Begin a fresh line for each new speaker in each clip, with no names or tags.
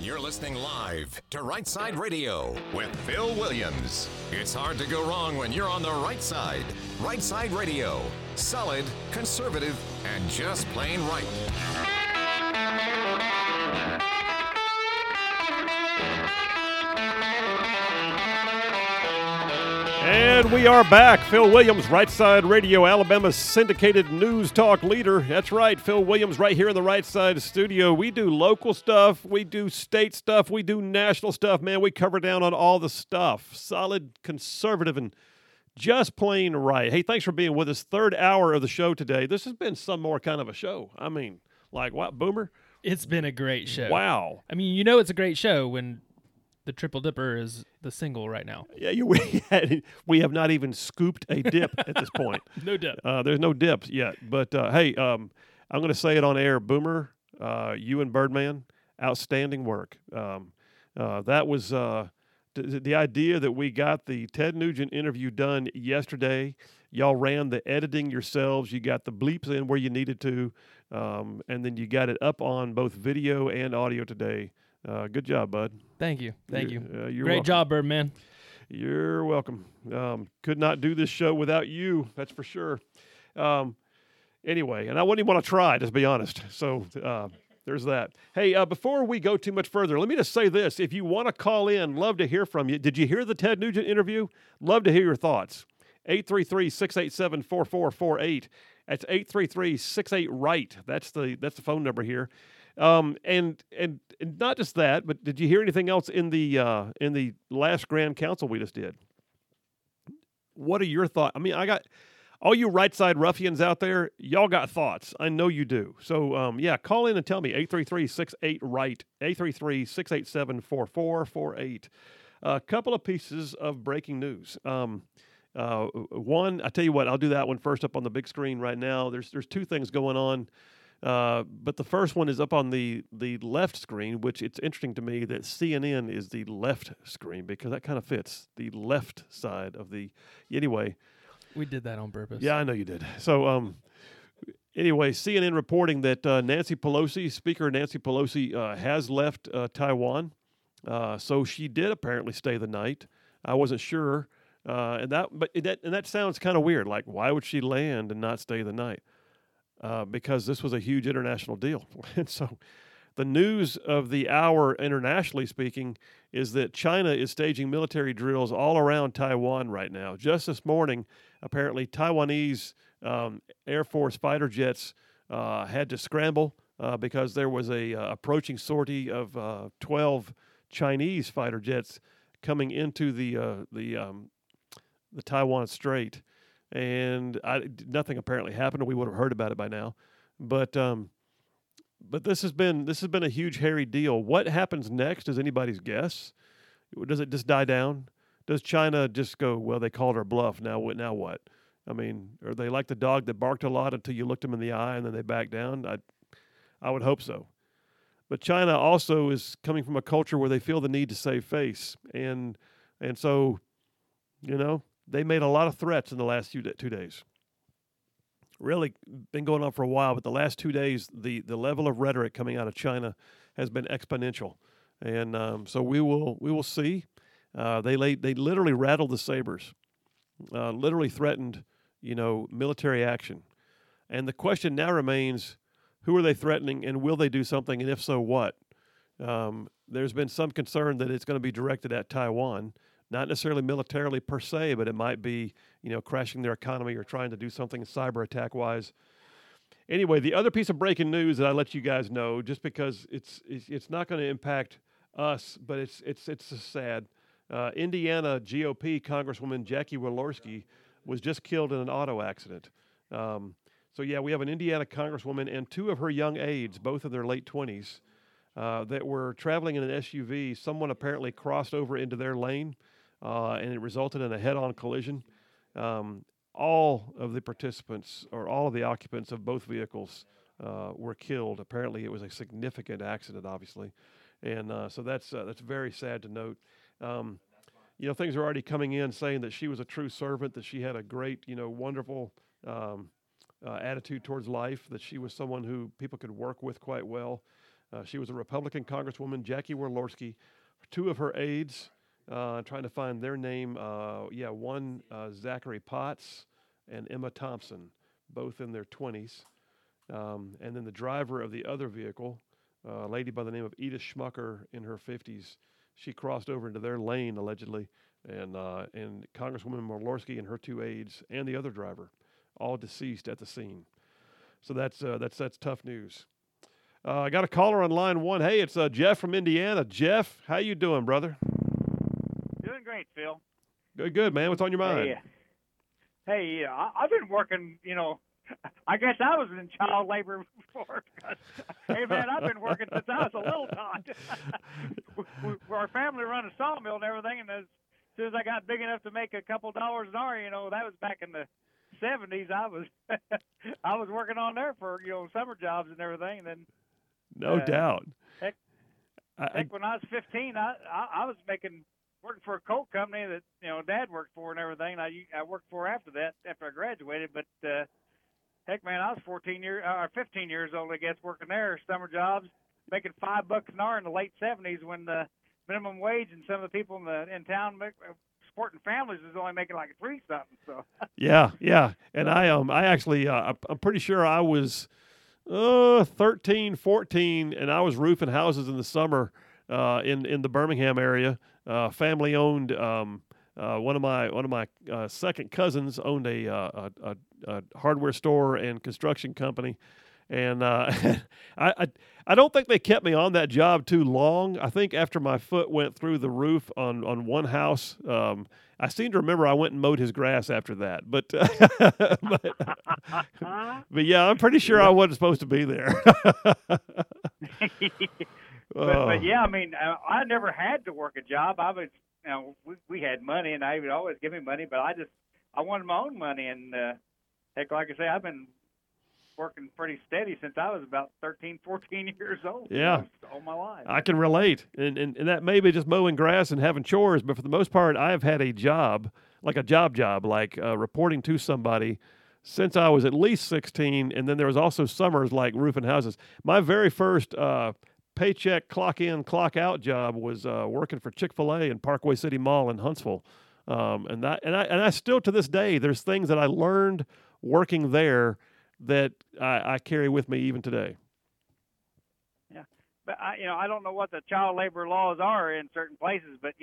You're listening live to Right Side Radio with Phil Williams. It's hard to go wrong when you're on the right side. Right Side Radio. Solid, conservative, and just plain right.
And we are back. Phil Williams, Right Side Radio, Alabama's syndicated news talk leader. That's right, Phil Williams right here in the Right Side studio. We do local stuff, we do state stuff, we do national stuff. Man, we cover down on all the stuff. Solid, conservative, and just plain right. Hey, thanks for being with us. Third hour of the show today. This has been some more kind of a show. I mean, like what, Boomer?
It's been a great show.
Wow.
I mean, you know it's a great show when the Triple Dipper is the single right now.
Yeah, we have not even scooped a dip at this point.
No dip.
There's no dips yet. But, hey, I'm going to say it on air. Boomer, you and Birdman, outstanding work. That was the idea that we got the Ted Nugent interview done yesterday. Y'all ran the editing yourselves. You got the bleeps in where you needed to, and then you got it up on both video and audio today. Good job, bud.
Thank you. You're
Great
welcome. Job, Birdman.
You're welcome. Could not do this show without you, that's for sure. Anyway, and I wouldn't even want to try, just to be honest. So there's that. Hey, before we go too much further, let me just say this. If you want to call in, love to hear from you. Did you hear the Ted Nugent interview? Love to hear your thoughts. 833-687-4448. That's 833-68-RIGHT. That's the phone number here. And not just that, but did you hear anything else in the last Grand Council we just did? What are your thoughts? I mean, I got all you right side ruffians out there. Y'all got thoughts. I know you do. So, yeah, call in and tell me. 833-68-RIGHT. 833-687-4448. A couple of pieces of breaking news. One, I tell you what, I'll do that one first up on the big screen right now. There's two things going on. But the first one is up on the left screen, which it's interesting to me that CNN is the left screen because that kind of fits the left side of the. Anyway,
we did that on purpose.
Yeah, I know you did. So anyway, CNN reporting that Speaker Nancy Pelosi has left Taiwan. So she did apparently stay the night. I wasn't sure, and that sounds kind of weird. Like, why would she land and not stay the night? Because this was a huge international deal. And so the news of the hour, internationally speaking, is that China is staging military drills all around Taiwan right now. Just this morning, apparently Taiwanese Air Force fighter jets had to scramble because there was a approaching sortie of 12 Chinese fighter jets coming into the Taiwan Strait. And nothing apparently happened. We would have heard about it by now, but this has been a huge hairy deal. What happens next is anybody's guess. Does it just die down? Does China just go, well, they called our bluff. Now what? I mean, are they like the dog that barked a lot until you looked them in the eye and then they back down? I would hope so. But China also is coming from a culture where they feel the need to save face, and so, you know. They made a lot of threats in the last 2 days. Really been going on for a while, but the last 2 days, the level of rhetoric coming out of China has been exponential, and so we will see. They literally rattled the sabers, literally threatened, military action, and the question now remains: who are they threatening, and will they do something, and if so, what? There's been some concern that it's going to be directed at Taiwan. Not necessarily militarily per se, but it might be, crashing their economy or trying to do something cyber attack wise. Anyway, the other piece of breaking news that I let you guys know, just because it's not going to impact us, but it's sad. Indiana GOP Congresswoman Jackie Walorski was just killed in an auto accident. So yeah, we have an Indiana Congresswoman and two of her young aides, both of their late 20s, that were traveling in an SUV. Someone apparently crossed over into their lane. And it resulted in a head-on collision. All of the participants, or all of the occupants of both vehicles, were killed. Apparently, it was a significant accident, obviously, and so that's very sad to note. Things are already coming in saying that she was a true servant, that she had a great, wonderful attitude towards life, that she was someone who people could work with quite well. She was a Republican Congresswoman, Jackie Walorski. Two of her aides, trying to find their name. One Zachary Potts and Emma Thompson, both in their 20s. And then the driver of the other vehicle, a lady by the name of Edith Schmucker in her 50s. She crossed over into their lane, allegedly, and Congresswoman Walorski and her two aides and the other driver, all deceased at the scene. So that's tough news. I got a caller on line one. Hey, it's Jeff from Indiana. Jeff, how you doing, brother?
Doing great, Phil.
Good, man. What's on your mind?
Hey, I've been working, I guess I was in child labor before. Hey, man, I've been working since I was a little tot. Our family run a sawmill and everything, and as soon as I got big enough to make a couple dollars an hour, that was back in the 70s. I was working on there for, summer jobs and everything, and then
no doubt.
Heck, when I was 15, I was working for a coal company that Dad worked for and everything. I worked for after that, after I graduated. But heck, man, I was 15 years old, I guess, working there, summer jobs, making $5 an hour in the late 70s when the minimum wage and some of the people in town supporting families was only making like $3 something. So
yeah, and I actually I'm pretty sure I was 13, 14, and I was roofing houses in the summer in the Birmingham area. Family owned. One of my second cousins owned a hardware store and construction company, and I don't think they kept me on that job too long. I think after my foot went through the roof on one house, I seem to remember I went and mowed his grass after that. But but yeah, I'm pretty sure I wasn't supposed to be there.
But yeah, I mean, I never had to work a job. I was, we had money, and I would always give me money, but I wanted my own money, and heck, like I say, I've been working pretty steady since I was about 13, 14 years old.
Yeah.
All my life.
I can relate. And that may be just mowing grass and having chores, but for the most part, I've had a job, like a job, like reporting to somebody since I was at least 16. And then there was also summers like roofing houses. My very first paycheck clock in, clock out job was working for Chick-fil-A in Parkway City Mall in Huntsville. And I still to this day, there's things that I learned working there that I carry with me even today.
Yeah, but I don't know what the child labor laws are in certain places, but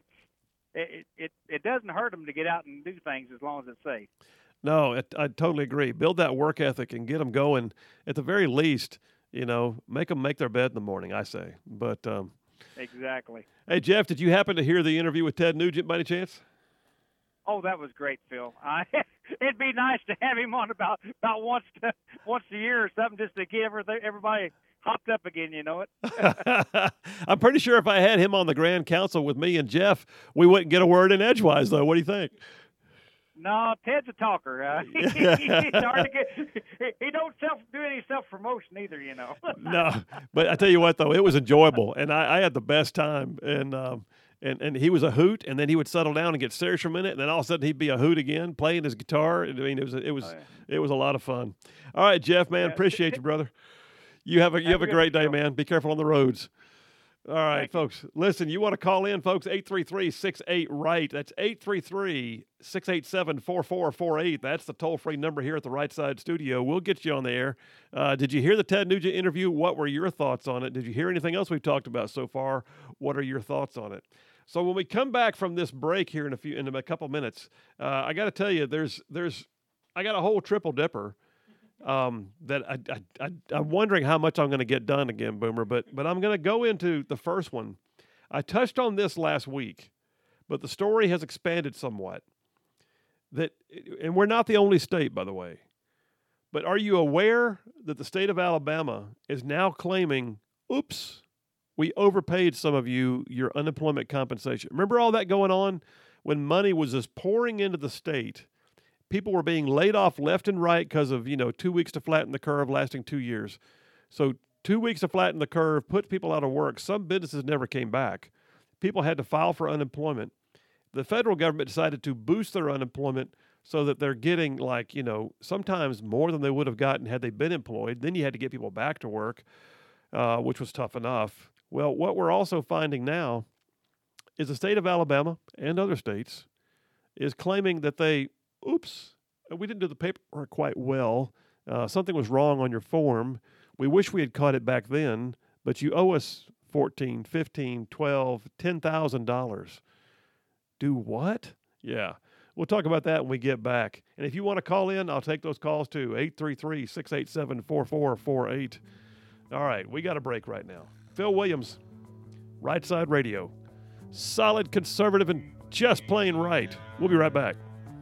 it doesn't hurt them to get out and do things as long as it's safe.
No, I totally agree. Build that work ethic and get them going. At the very least, make them make their bed in the morning, I say. But
exactly.
Hey, Jeff, did you happen to hear the interview with Ted Nugent by any chance?
Oh, that was great, Phil. It'd be nice to have him on about once a year or something, just to get everybody hopped up again. You know it.
I'm pretty sure if I had him on the Grand Council with me and Jeff, we wouldn't get a word in edgewise, though. What do you think?
No, Ted's a talker. He's hard to get. He don't do any self-promotion either,
No, but I tell you what, though, it was enjoyable, and I had the best time. And he was a hoot, and then he would settle down and get serious for a minute, and then all of a sudden he'd be a hoot again, playing his guitar. I mean, it was a lot of fun. All right, Jeff, man, appreciate you, brother. You have a great day, man. Be careful on the roads. All right, folks. Listen, you want to call in, folks, 833-68-RIGHT. That's 833-687-4448. That's the toll-free number here at the Right Side Studio. We'll get you on the air. Did you hear the Ted Nugent interview? What were your thoughts on it? Did you hear anything else we've talked about so far? What are your thoughts on it? So when we come back from this break here in a couple minutes, I got to tell you, I got a whole triple dipper. That I'm wondering how much I'm going to get done again, Boomer, but I'm going to go into the first one. I touched on this last week, but the story has expanded somewhat. And we're not the only state, by the way, but are you aware that the state of Alabama is now claiming, oops, we overpaid some of you your unemployment compensation? Remember all that going on when money was just pouring into the state? People were being laid off left and right because of, 2 weeks to flatten the curve lasting 2 years. So 2 weeks to flatten the curve, put people out of work. Some businesses never came back. People had to file for unemployment. The federal government decided to boost their unemployment so that they're getting sometimes more than they would have gotten had they been employed. Then you had to get people back to work. which was tough enough. Well, what we're also finding now is the state of Alabama and other states is claiming that we didn't do the paperwork quite well. Something was wrong on your form. We wish we had caught it back then, but you owe us $14,000, $15,000, $12,000, $10,000. Do what? Yeah. We'll talk about that when we get back. And if you want to call in, I'll take those calls too. 833-687-4448. All right, we got a break right now. Phil Williams, Right Side Radio. Solid, conservative, and just plain right. We'll be right back.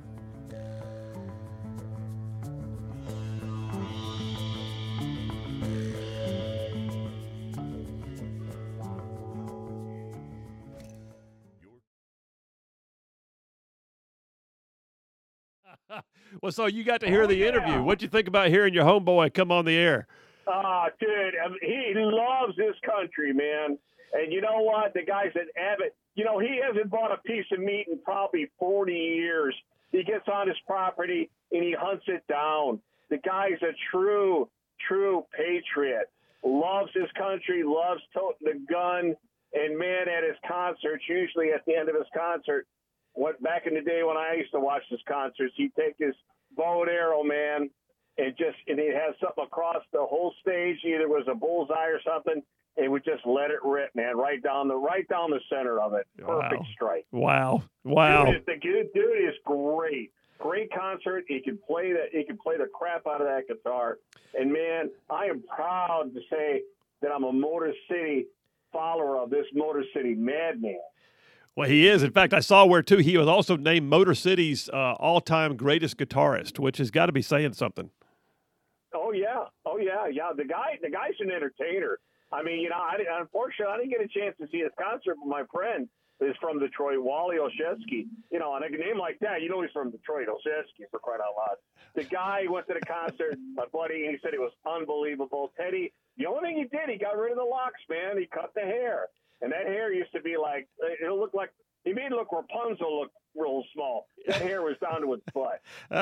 Well, so you got to hear the interview. What'd you think about hearing your homeboy come on the air?
Dude, he loves this country, man. And you know what? The guys at Abbott, he hasn't bought a piece of meat in probably 40 years. He gets on his property and he hunts it down. The guy's a true patriot. Loves his country, loves toting the gun. And, man, at his concerts, usually at the end of his concert, back in the day when I used to watch his concerts, he'd take his bow and arrow, man, and he'd have something across the whole stage. Either it was a bullseye or something, and would just let it rip, man, right down the center of it. Perfect strike.
Wow.
The dude is great. Great concert. He can play the crap out of that guitar. And man, I am proud to say that I'm a Motor City follower of this Motor City madman.
Well, he is. In fact, I saw where, too, he was also named Motor City's all-time greatest guitarist, which has got to be saying something.
Oh, yeah. The guy's an entertainer. I mean, unfortunately, I didn't get a chance to see his concert, but my friend is from Detroit, Wally Olszewski. And a name like that, he's from Detroit, Olszewski, for crying out loud. The guy went to the concert, my buddy, and he said it was unbelievable. Teddy, the only thing he did, he got rid of the locks, man. He cut the hair. And that hair used to be like, it'll look like, he made it look Rapunzel look real small. That hair was down to its butt.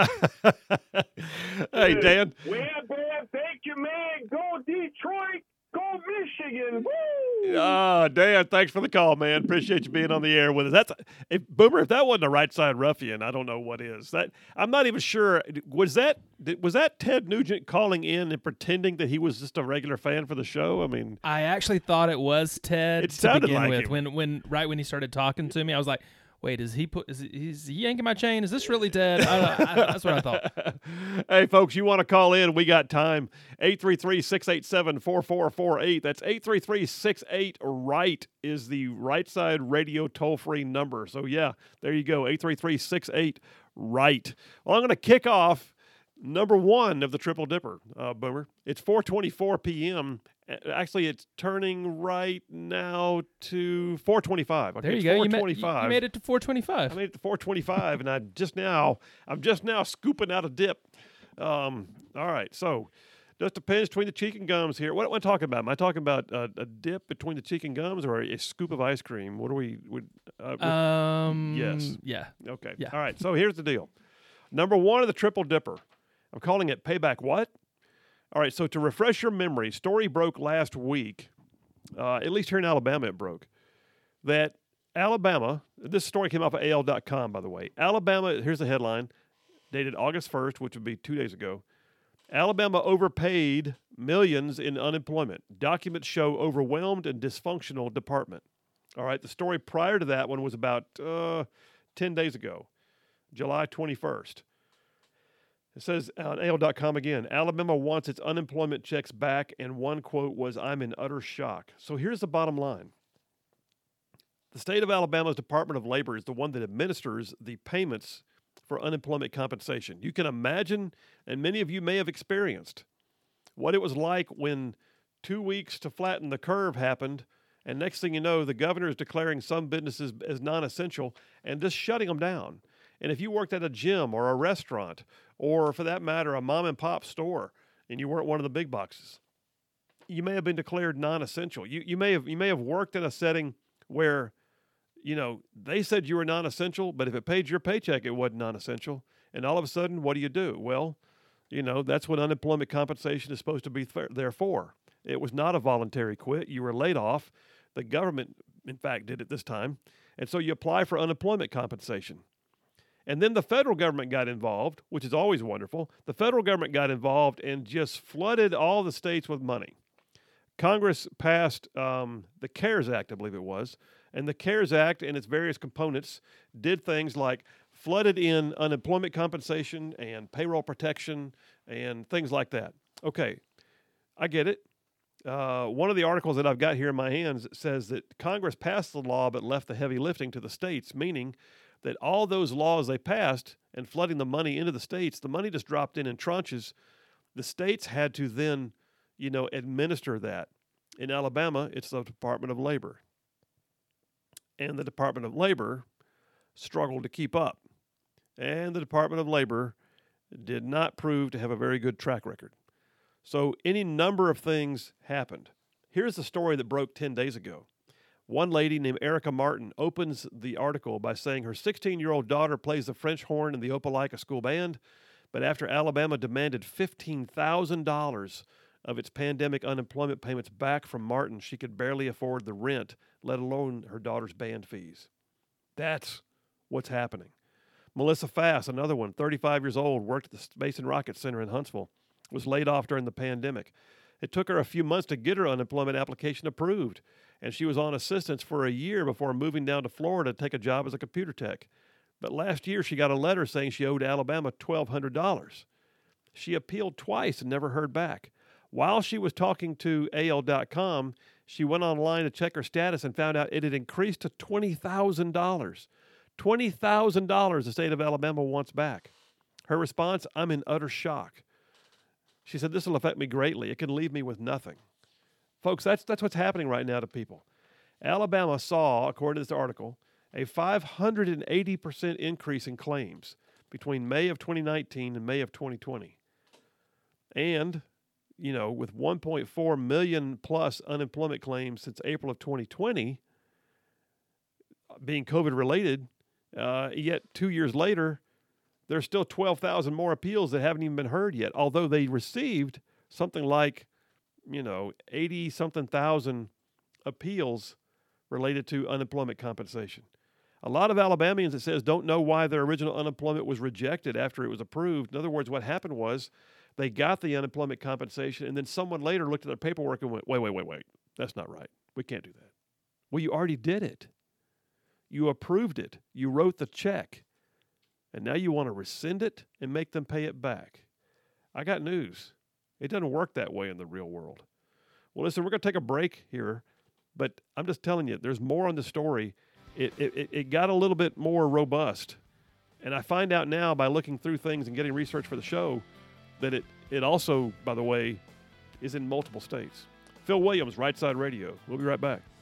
Hey, Dan.
Well, thank you, man. Go Detroit. Go Michigan. Woo!
Dan, thanks for the call, man. Appreciate you being on the air with us. Boomer, if that wasn't a Right Side Ruffian, I don't know what is. I'm not even sure. Was that Ted Nugent calling in and pretending that he was just a regular fan for the show? I mean,
I actually thought it was Ted.
It sounded
to begin
like
with.
him.
When he started talking to me, I was like, wait, is he yanking my chain? Is this really Ted? That's what I thought.
Hey, folks, you want to call in? We got time. 833-687-4448. That's 833-68-RIGHT is the Right Side Radio toll-free number. So, yeah, there you go, 833-68-RIGHT. Well, I'm going to kick off number one of the Triple Dipper, Boomer. It's 4:24 p.m., Actually, it's turning right now to 4:25. Okay,
there you go.
4:25.
You made it to 4:25.
I made it to 4:25, and I'm just now scooping out a dip. All right, so just depends between the cheek and gums here. What am I talking about? Am I talking about a dip between the cheek and gums, or a scoop of ice cream? What are we? Yes.
Yeah.
Okay.
Yeah.
All right. So here's the deal. Number one of the Triple Dipper. I'm calling it Payback What? All right, so to refresh your memory, story broke last week, at least here in Alabama it broke, that Alabama, this story came off of AL.com, by the way. Alabama, here's the headline, dated August 1st, which would be 2 days ago. Alabama overpaid millions in unemployment. Documents show overwhelmed and dysfunctional department. All right, the story prior to that one was about 10 days ago, July 21st. It says on AL.com again, Alabama wants its unemployment checks back, and one quote was, "I'm in utter shock." So here's the bottom line. The state of Alabama's Department of Labor is the one that administers the payments for unemployment compensation. You can imagine, and many of you may have experienced, what it was like when 2 weeks to flatten the curve happened, and next thing you know, the governor is declaring some businesses as non-essential and just shutting them down. And if you worked at a gym or a restaurant, or for that matter, a mom and pop store, and you weren't one of the big boxes, you may have been declared non-essential. You may have worked in a setting where, they said you were non-essential, but if it paid your paycheck, it wasn't non-essential. And all of a sudden, what do? Well, that's what unemployment compensation is supposed to be there for. It was not a voluntary quit. You were laid off. The government, in fact, did it this time. And so you apply for unemployment compensation. And then the federal government got involved, which is always wonderful. The federal government got involved and just flooded all the states with money. Congress passed the CARES Act, I believe it was. And the CARES Act and its various components did things like flooded in unemployment compensation and payroll protection and things like that. Okay, I get it. One of the articles that I've got here in my hands says that Congress passed the law but left the heavy lifting to the states, meaning that all those laws they passed and flooding the money into the states, the money just dropped in tranches. The states had to then, administer that. In Alabama, it's the Department of Labor. And the Department of Labor struggled to keep up. And the Department of Labor did not prove to have a very good track record. So any number of things happened. Here's the story that broke 10 days ago. One lady named Erica Martin opens the article by saying her 16-year-old daughter plays the French horn in the Opelika school band, but after Alabama demanded $15,000 of its pandemic unemployment payments back from Martin, she could barely afford the rent, let alone her daughter's band fees. That's what's happening. Melissa Fass, another one, 35 years old, worked at the Space and Rocket Center in Huntsville, was laid off during the pandemic. It took her a few months to get her unemployment application approved, and she was on assistance for a year before moving down to Florida to take a job as a computer tech. But last year, she got a letter saying she owed Alabama $1,200. She appealed twice and never heard back. While she was talking to AL.com, she went online to check her status and found out it had increased to $20,000. $20,000 the state of Alabama wants back. Her response, I'm in utter shock. She said, this will affect me greatly. It can leave me with nothing. Folks, that's what's happening right now to people. Alabama saw, according to this article, a 580% increase in claims between May of 2019 and May of 2020. And, with 1.4 million plus unemployment claims since April of 2020, being COVID related, yet 2 years later, there's still 12,000 more appeals that haven't even been heard yet, although they received something like, 80-something thousand appeals related to unemployment compensation. A lot of Alabamians, it says, don't know why their original unemployment was rejected after it was approved. In other words, what happened was they got the unemployment compensation, and then someone later looked at their paperwork and went, wait, that's not right. We can't do that. Well, you already did it. You approved it. You wrote the check. And now you want to rescind it and make them pay it back. I got news. It doesn't work that way in the real world. Well, listen, we're going to take a break here, but I'm just telling you, there's more on the story. It got a little bit more robust. And I find out now by looking through things and getting research for the show that it also, by the way, is in multiple states. Phil Williams, Right Side Radio. We'll be right back.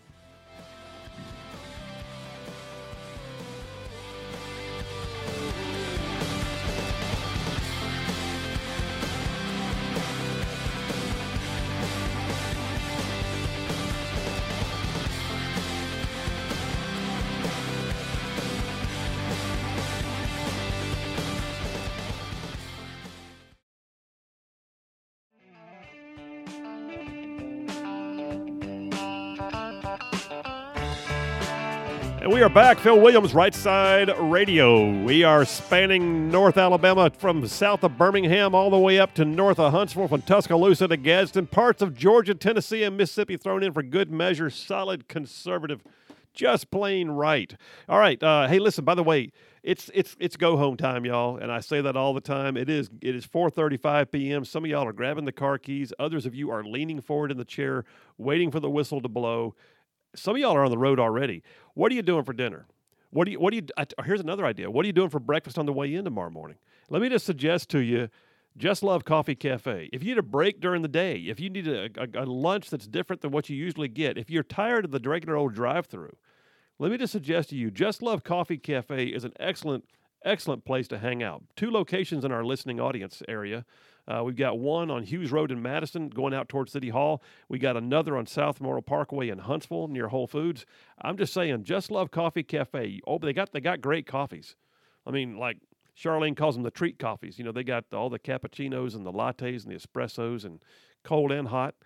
We are back. Phil Williams, Right Side Radio. We are spanning North Alabama from south of Birmingham all the way up to north of Huntsville, from Tuscaloosa to Gadsden, parts of Georgia, Tennessee, and Mississippi thrown in for good measure, solid conservative, just plain right. All right. Hey, listen, by the way, it's go home time, y'all, and I say that all the time. It is 4:35 p.m. Some of y'all are grabbing the car keys. Others of you are leaning forward in the chair, waiting for the whistle to blow. Some of y'all are on the road already. What are you doing for dinner? Here's another idea. What are you doing for breakfast on the way in tomorrow morning? Let me just suggest to you, Just Love Coffee Cafe. If you need a break during the day, if you need a lunch that's different than what you usually get, if you're tired of the regular old drive-through, let me just suggest to you, Just Love Coffee Cafe is an excellent place to hang out. 2 locations in our listening audience area. We've got one on Hughes Road in Madison going out towards City Hall. We got another on South Memorial Parkway in Huntsville near Whole Foods. I'm just saying, Just Love Coffee Cafe. Oh, they got great coffees. I mean, like Charlene calls them the treat coffees. They got all the cappuccinos and the lattes and the espressos and cold and hot.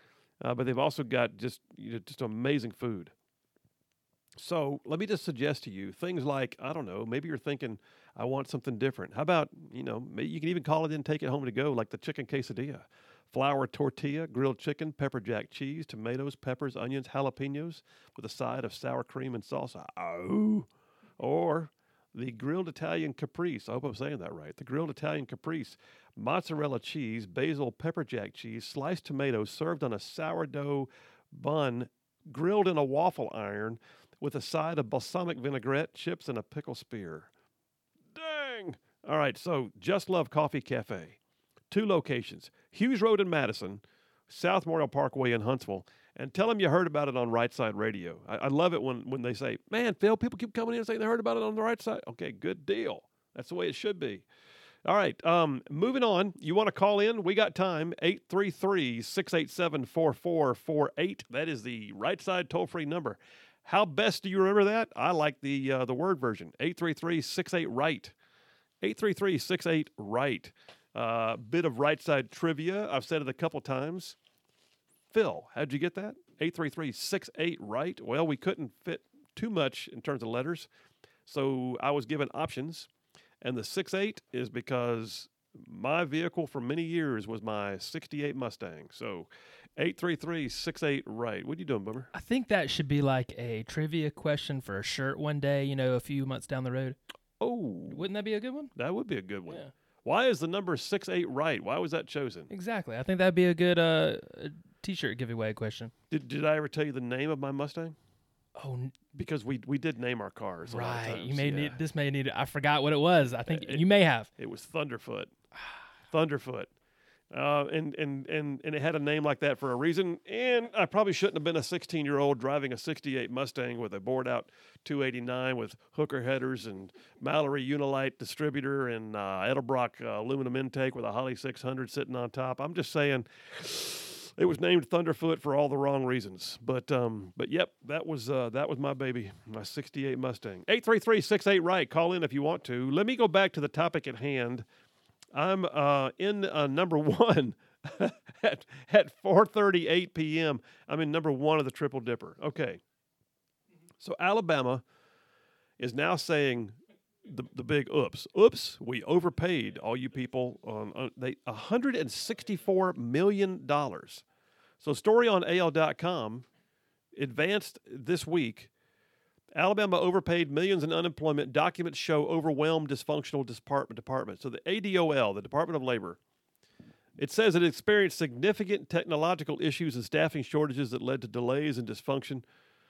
but they've also got just amazing food. So let me just suggest to you things like, I don't know, maybe you're thinking, I want something different. How about, maybe you can even call it in, take it home to go, like the chicken quesadilla. Flour tortilla, grilled chicken, pepper jack cheese, tomatoes, peppers, onions, jalapenos with a side of sour cream and salsa. Oh. Or the grilled Italian caprese. I hope I'm saying that right. The grilled Italian caprese. Mozzarella cheese, basil, pepper jack cheese, sliced tomatoes served on a sourdough bun, grilled in a waffle iron with a side of balsamic vinaigrette, chips, and a pickle spear. Dang! All right, so Just Love Coffee Cafe. 2 locations, Hughes Road in Madison, South Memorial Parkway in Huntsville, and tell them you heard about it on Right Side Radio. I love it when they say, man, Phil, people keep coming in and saying they heard about it on the Right Side. Okay, good deal. That's the way it should be. All right, moving on. You want to call in? We got time. 833-687-4448. That is the Right Side toll-free number. How best do you remember that? I like the word version. 833-68-RIGHT. 833-68-RIGHT. Bit of Right Side trivia. I've said it a couple times. Phil, how'd you get that? 833-68-RIGHT. Well, we couldn't fit too much in terms of letters, so I was given options. And the 68 is because my vehicle for many years was my 68 Mustang. So 833-68-RIGHT. What are you doing, Boomer?
I think that should be like a trivia question for a shirt one day, a few months down the road.
Oh.
Wouldn't that be a good one?
That would be a good one.
Yeah.
Why is the number 68 right? Why was that chosen?
Exactly. I think that'd be a good T-shirt giveaway question.
Did I ever tell you the name of my Mustang?
Oh,
because we did name our cars.
Right.
Times.
You may need this. May need. I forgot what it was. I think you may have.
It was Thunderfoot. Thunderfoot. And it had a name like that for a reason. And I probably shouldn't have been a 16-year-old driving a 68 Mustang with a bored-out 289 with hooker headers and Mallory Unilite distributor and Edelbrock aluminum intake with a Holly 600 sitting on top. I'm just saying it was named Thunderfoot for all the wrong reasons. But yep, that was my baby, my 68 Mustang. 833-68-RIGHT. Call in if you want to. Let me go back to the topic at hand. I'm in number 1 at 4:38 p.m. I'm in number 1 of the Triple Dipper. Okay. So Alabama is now saying the big oops. Oops, we overpaid all you people on $164 million. So story on AL.com advanced this week. Alabama overpaid millions in unemployment. Documents show overwhelmed, dysfunctional department. So the ADOL, the Department of Labor, it says it experienced significant technological issues and staffing shortages that led to delays and dysfunction.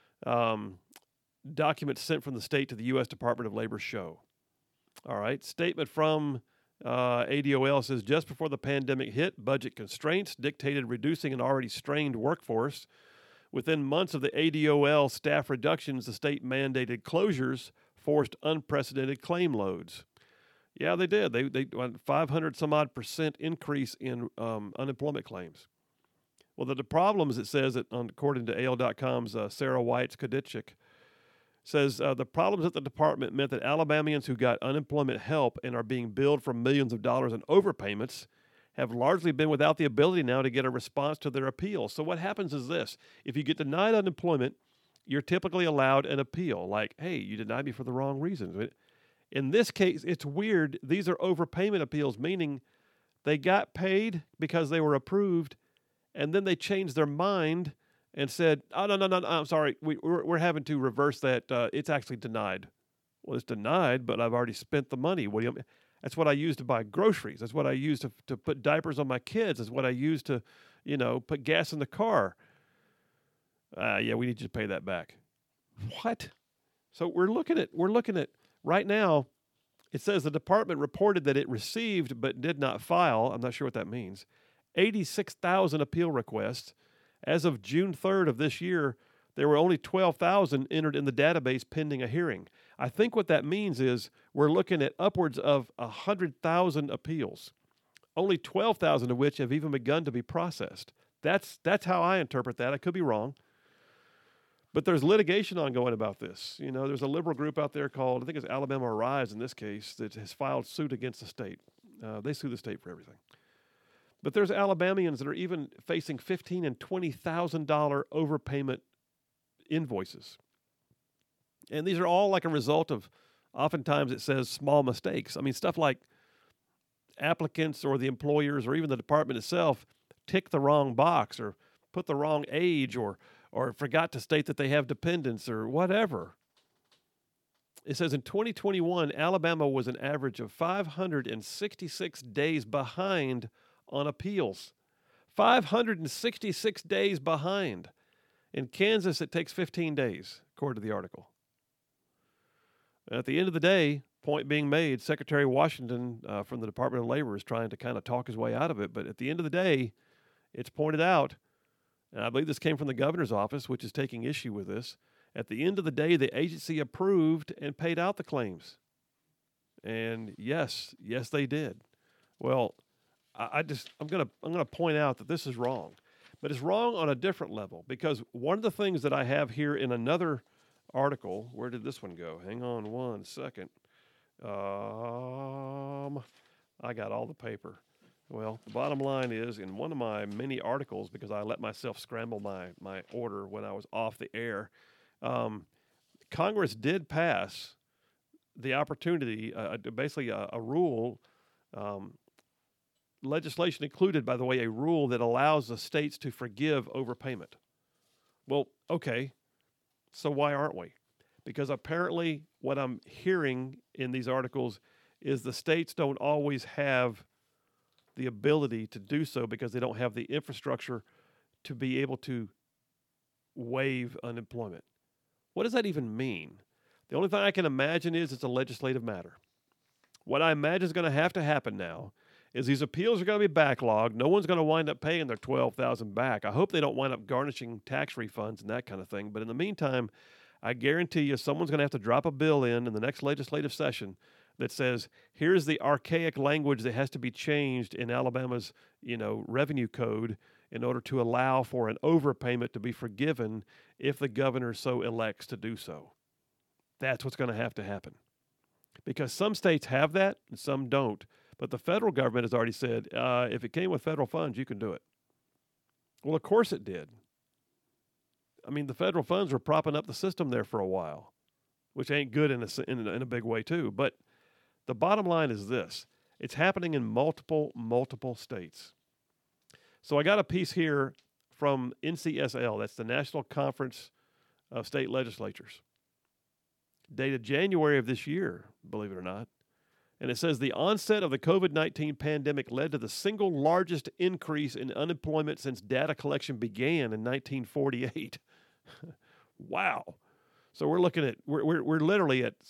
Documents sent from the state to the U.S. Department of Labor show. All right. Statement from ADOL says just before the pandemic hit, budget constraints dictated reducing an already strained workforce. Within months of the ADOL staff reductions, the state mandated closures forced unprecedented claim loads. Yeah, they did. They went 500 some odd % increase in unemployment claims. Well, the problems, it says, according to AL.com's Sarah Weitz-Kodichik, says the problems at the department meant that Alabamians who got unemployment help and are being billed for millions of dollars in overpayments have largely been without the ability now to get a response to their appeal. So what happens is this. If you get denied unemployment, you're typically allowed an appeal. Like, hey, you denied me for the wrong reasons. In this case, it's weird. These are overpayment appeals, meaning they got paid because they were approved, and then they changed their mind and said, oh, no, I'm sorry. We're having to reverse that. It's actually denied. Well, it's denied, but I've already spent the money. What do you mean? That's what I use to buy groceries. That's what I use to put diapers on my kids. That's what I use to, put gas in the car. Yeah, we need you to pay that back. What? So we're looking at right now. It says the department reported that it received but did not file. I'm not sure what that means. 86,000 appeal requests. As of June 3rd of this year, there were only 12,000 entered in the database pending a hearing. I think what that means is we're looking at upwards of 100,000 appeals, only 12,000 of which have even begun to be processed. That's how I interpret that. I could be wrong. But there's litigation ongoing about this. There's a liberal group out there called, I think it's Alabama Arise in this case, that has filed suit against the state. They sue the state for everything. But there's Alabamians that are even facing $15,000 and $20,000 overpayment invoices. And these are all like a result of, oftentimes it says small mistakes. I mean, stuff like applicants or the employers or even the department itself tick the wrong box or put the wrong age or forgot to state that they have dependents or whatever. It says in 2021, Alabama was an average of 566 days behind on appeals. 566 days behind. In Kansas, it takes 15 days, according to the article. At the end of the day, point being made, Secretary Washington from the Department of Labor is trying to kind of talk his way out of it. But at the end of the day, it's pointed out, and I believe this came from the governor's office, which is taking issue with this. At the end of the day, the agency approved and paid out the claims. And yes, they did. Well, I'm gonna point out that this is wrong. But it's wrong on a different level, because one of the things that I have here in another article, where did this one go? Hang on one second. I got all the paper. Well, the bottom line is, in one of my many articles, because I let myself scramble my order when I was off the air, Congress did pass the opportunity, basically a rule, legislation included, by the way, a rule that allows the states to forgive overpayment. Well, okay, so why aren't we? Because apparently what I'm hearing in these articles is the states don't always have the ability to do so because they don't have the infrastructure to be able to waive unemployment. What does that even mean? The only thing I can imagine is it's a legislative matter. What I imagine is going to have to happen now is these appeals are going to be backlogged. No one's going to wind up paying their $12,000 back. I hope they don't wind up garnishing tax refunds and that kind of thing. But in the meantime, I guarantee you someone's going to have to drop a bill in the next legislative session that says, here's the archaic language that has to be changed in Alabama's, revenue code in order to allow for an overpayment to be forgiven if the governor so elects to do so. That's what's going to have to happen. Because some states have that and some don't. But the federal government has already said, if it came with federal funds, you can do it. Well, of course it did. I mean, the federal funds were propping up the system there for a while, which ain't good in a big way too. But the bottom line is this. It's happening in multiple states. So I got a piece here from NCSL, that's the National Conference of State Legislatures, dated January of this year, believe it or not. And it says the onset of the COVID-19 pandemic led to the single largest increase in unemployment since data collection began in 1948. Wow. So we're looking at, we're literally at,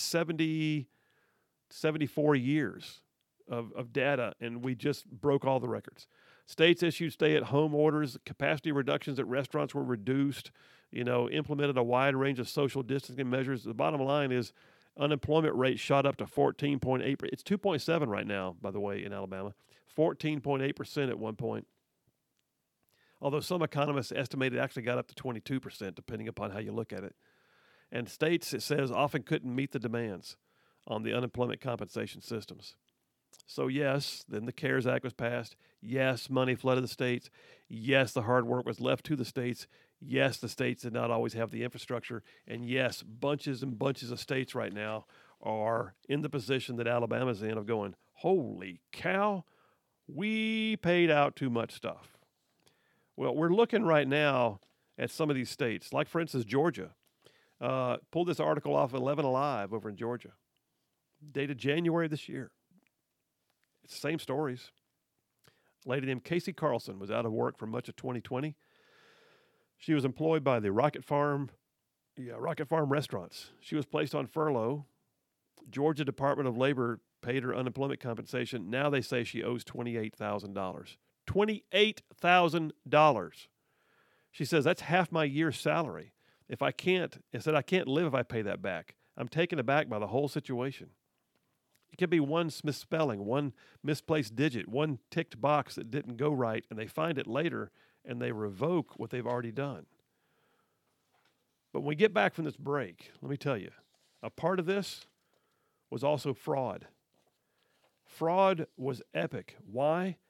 74 years of data, and we just broke all the records. States issued stay-at-home orders, capacity reductions at restaurants were reduced, implemented a wide range of social distancing measures. The bottom line is unemployment rate shot up to 14.8%. It's 2.7 right now, by the way, in Alabama. 14.8% at one point. Although some economists estimate it actually got up to 22%, depending upon how you look at it. And states, it says, often couldn't meet the demands on the unemployment compensation systems. So yes, then the CARES Act was passed. Yes, money flooded the states. Yes, the hard work was left to the states. Yes, the states did not always have the infrastructure. And yes, bunches and bunches of states right now are in the position that Alabama's in of going, holy cow, we paid out too much stuff. Well, we're looking right now at some of these states, like, for instance, Georgia. Pulled this article off 11 Alive over in Georgia, dated January of this year. It's the same stories. A lady named Casey Carlson was out of work for much of 2020. She was employed by the Rocket Farm restaurants. She was placed on furlough. Georgia Department of Labor paid her unemployment compensation. Now they say she owes $28,000. $28,000. She says, that's half my year's salary. I can't live if I pay that back. I'm taken aback by the whole situation. It could be one misspelling, one misplaced digit, one ticked box that didn't go right, and they find it later, and they revoke what they've already done. But when we get back from this break, let me tell you, a part of this was also fraud. Fraud was epic. Why?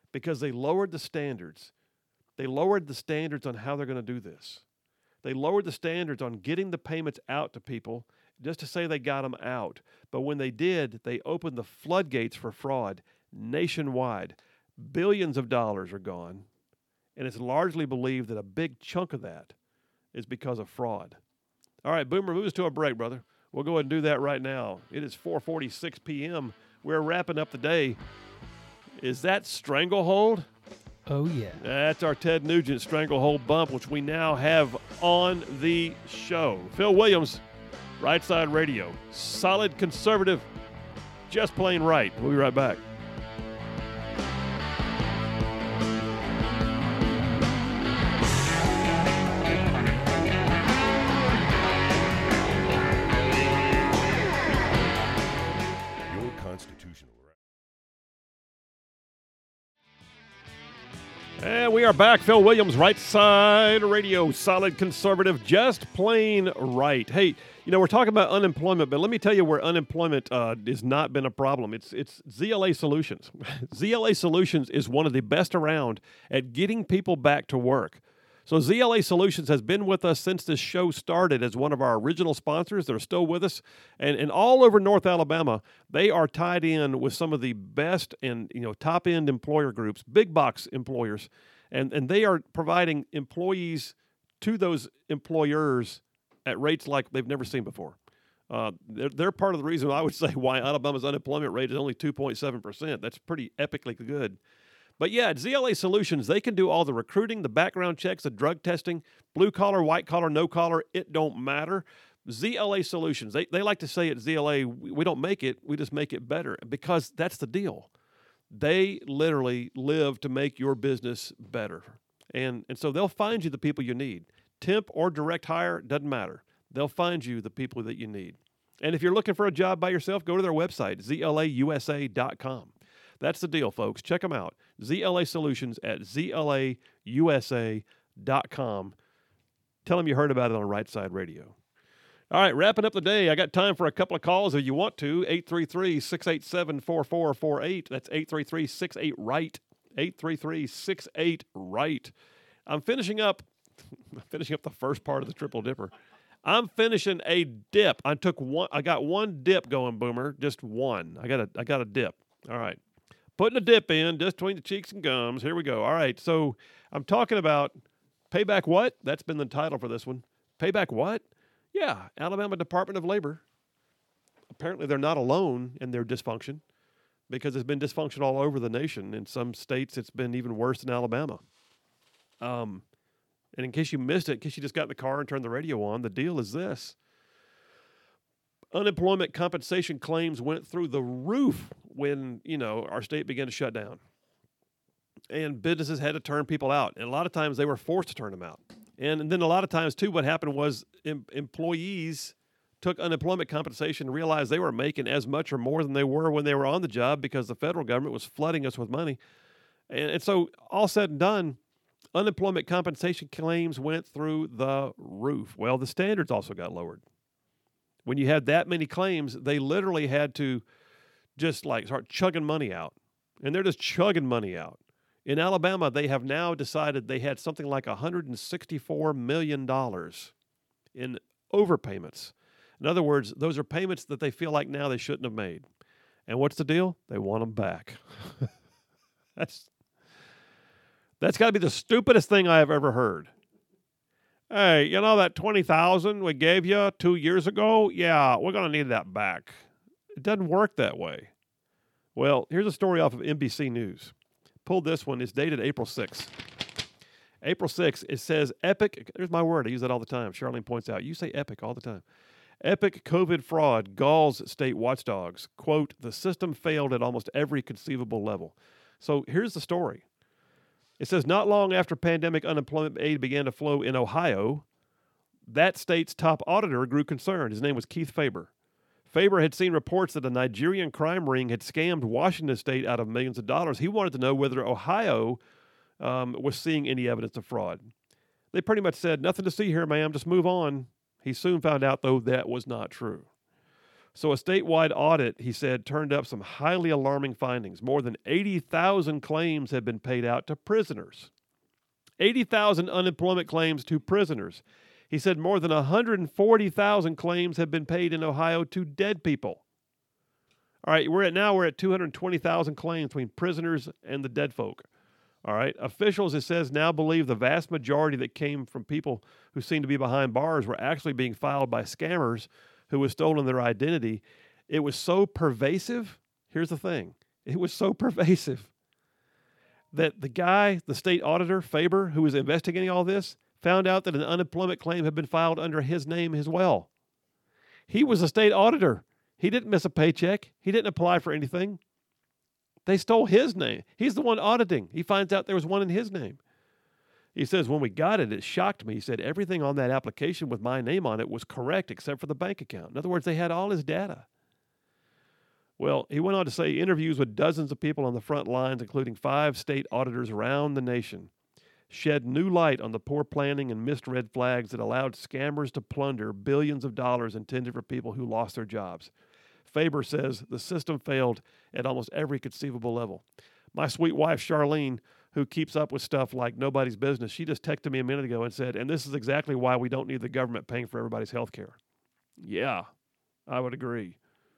because they lowered the standards. They lowered the standards on how they're going to do this. They lowered the standards on getting the payments out to people just to say they got them out. But when they did, they opened the floodgates for fraud nationwide. Billions of dollars are gone, and it's largely believed that a big chunk of that is because of fraud. All right, Boomer, move us to a break, brother. We'll go ahead and do that right now. It is 4:46 p.m. We're wrapping up the day. Is that Stranglehold?
Oh, yeah.
That's our Ted Nugent Stranglehold bump, which we now have on the show. Phil Williams, Right Side Radio. Solid conservative, just plain right. We'll be right back. And we are back. Phil Williams, Right Side Radio, solid conservative, just plain right. Hey, we're talking about unemployment, but let me tell you where unemployment has not been a problem. It's ZLA Solutions. ZLA Solutions is one of the best around at getting people back to work. So ZLA Solutions has been with us since this show started as one of our original sponsors. They're still with us. And all over North Alabama, they are tied in with some of the best and top-end employer groups, big box employers. And they are providing employees to those employers at rates like they've never seen before. They're part of the reason I would say why Alabama's unemployment rate is only 2.7%. That's pretty epically good. But yeah, at ZLA Solutions, they can do all the recruiting, the background checks, the drug testing, blue collar, white collar, no collar, it don't matter. ZLA Solutions, they like to say at ZLA, we don't make it, we just make it better, because that's the deal. They literally live to make your business better. And so they'll find you the people you need. Temp or direct hire, doesn't matter. They'll find you the people that you need. And if you're looking for a job by yourself, go to their website, zlausa.com. That's the deal, folks. Check them out. ZLA Solutions at zlausa.com. Tell them you heard about it on Right Side Radio. All right, wrapping up the day. I got time for a couple of calls if you want to. 833-687-4448. That's 833-68-RIGHT. 833-68-RIGHT. I'm finishing up the first part of the Triple Dipper. I'm finishing a dip. I got one dip going, Boomer. Just one. I got a dip. All right. Putting a dip in just between the cheeks and gums. Here we go. All right. So I'm talking about payback what? That's been the title for this one. Payback what? Yeah. Alabama Department of Labor. Apparently they're not alone in their dysfunction, because it's been dysfunction all over the nation. In some states, it's been even worse than Alabama. And in case you missed it, in case you just got in the car and turned the radio on, the deal is this. Unemployment compensation claims went through the roof when, our state began to shut down. And businesses had to turn people out. And a lot of times they were forced to turn them out. And then a lot of times, too, what happened was employees took unemployment compensation and realized they were making as much or more than they were when they were on the job, because the federal government was flooding us with money. And so all said and done, unemployment compensation claims went through the roof. Well, the standards also got lowered. When you had that many claims, they literally had to just start chugging money out. And they're just chugging money out. In Alabama, they have now decided they had something like $164 million in overpayments. In other words, those are payments that they feel like now they shouldn't have made. And what's the deal? They want them back. That's got to be the stupidest thing I have ever heard. Hey, that $20,000 we gave you 2 years ago? Yeah, we're going to need that back. It doesn't work that way. Well, here's a story off of NBC News. Pulled this one. It's dated April 6th. April 6th, it says epic. There's my word. I use that all the time. Charlene points out, you say epic all the time. Epic COVID fraud galls state watchdogs. Quote, the system failed at almost every conceivable level. So here's the story. It says, not long after pandemic unemployment aid began to flow in Ohio, that state's top auditor grew concerned. His name was Keith Faber. Faber had seen reports that a Nigerian crime ring had scammed Washington state out of millions of dollars. He wanted to know whether Ohio was seeing any evidence of fraud. They pretty much said, nothing to see here, ma'am, just move on. He soon found out, though, that was not true. So a statewide audit, he said, turned up some highly alarming findings. More than 80,000 claims have been paid out to prisoners. 80,000 unemployment claims to prisoners. He said more than 140,000 claims have been paid in Ohio to dead people. All right, we're at 220,000 claims between prisoners and the dead folk. All right, officials, it says, now believe the vast majority that came from people who seem to be behind bars were actually being filed by scammers who was stolen their identity. It was so pervasive. Here's the thing. It was so pervasive that the guy, the state auditor, Faber, who was investigating all this, found out that an unemployment claim had been filed under his name as well. He was a state auditor. He didn't miss a paycheck. He didn't apply for anything. They stole his name. He's the one auditing. He finds out there was one in his name. He says, when we got it, it shocked me. He said, everything on that application with my name on it was correct except for the bank account. In other words, they had all his data. Well, he went on to say interviews with dozens of people on the front lines, including 5 state auditors around the nation, shed new light on the poor planning and missed red flags that allowed scammers to plunder billions of dollars intended for people who lost their jobs. Faber says the system failed at almost every conceivable level. My sweet wife, Charlene, who keeps up with stuff like nobody's business, she just texted me a minute ago and said, and this is exactly why we don't need the government paying for everybody's health care. Yeah, I would agree.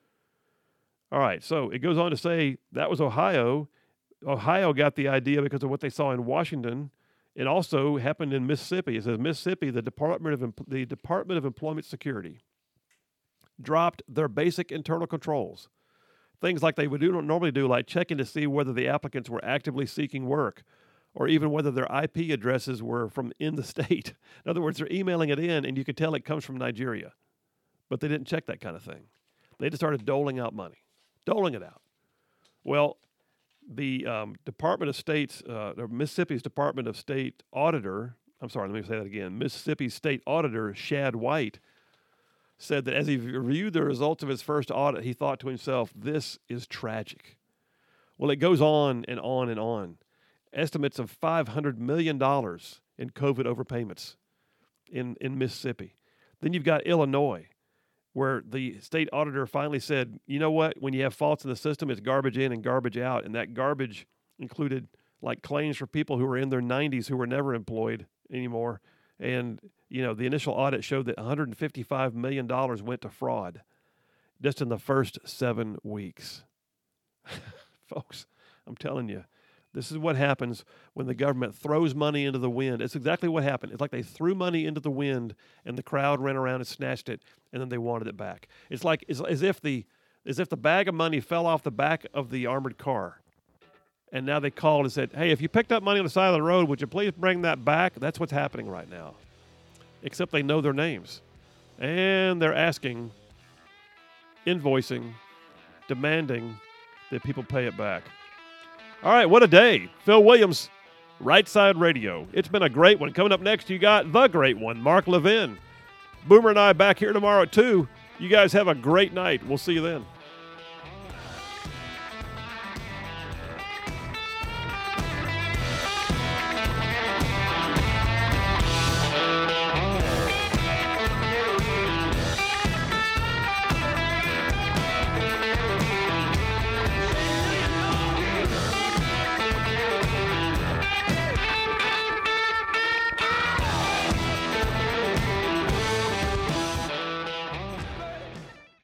All right, so it goes on to say that was Ohio. Ohio got the idea because of what they saw in Washington. It also happened in Mississippi. It says Mississippi, the Department of Employment Security dropped their basic internal controls. Things like they would normally do, like checking to see whether the applicants were actively seeking work or even whether their IP addresses were from in the state. In other words, they're emailing it in, and you could tell it comes from Nigeria. But they didn't check that kind of thing. They just started doling out money, doling it out. Well, the Department of State's, or Mississippi's Department of State auditor, Mississippi's state auditor, Shad White, said that as he reviewed the results of his first audit, he thought to himself, this is tragic. Well, it goes on and on and on. Estimates of $500 million in COVID overpayments in Mississippi. Then you've got Illinois, where the state auditor finally said, you know what, when you have faults in the system, it's garbage in and garbage out. And that garbage included like claims for people who were in their 90s who were never employed anymore. And, you know, the initial audit showed that $155 million went to fraud just in the first 7 weeks. Folks, I'm telling you, this is what happens when the government throws money into the wind. It's exactly what happened. It's like they threw money into the wind and the crowd ran around and snatched it, and then they wanted it back. It's like as if the bag of money fell off the back of the armored car. And now they called and said, hey, if you picked up money on the side of the road, would you please bring that back? That's what's happening right now. Except they know their names. And they're asking, invoicing, demanding that people pay it back. All right, what a day. Phil Williams, Right Side Radio. It's been a great one. Coming up next, you got the great one, Mark Levin. Boomer and I back here tomorrow at 2. You guys have a great night. We'll see you then.